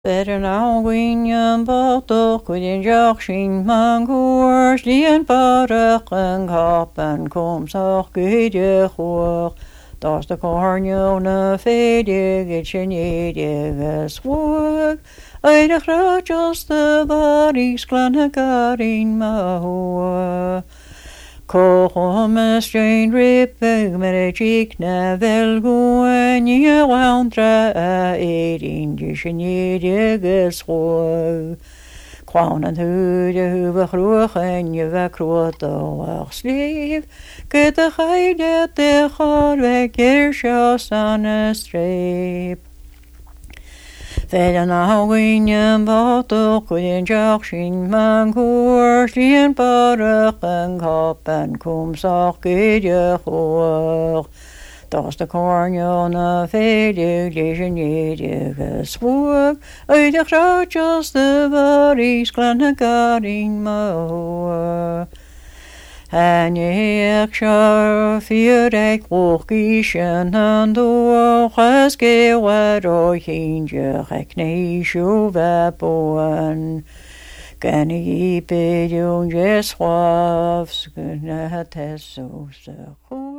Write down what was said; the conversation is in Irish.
Better now gwinion botoch gwydyn joch sin man gwrs dien barach yn cop yn cwmsoch gydiach wch. Dos de cornio na fedig it sieniedig yswag. Eidach rajos de baris glanagarin mahua. Kochom strain rippig merejik na velguen je waundra edin disjeniedig yswag. Kwaun en hude kroeg en je wekroot oog slief. Gede geide de garweg jersjas aan een streep. Verder nou winjen wat ook in jachsin man koers die een parag en kop en kom zag je hoog. Das de cornio na vedig disjeniedig yswag. Uit de grootjes de baris glanagarin mahua. En je sjár fyrig wogischen en doch es gewar o hinje gekneisju weboen. Genne je bedjong jeswafs gna het so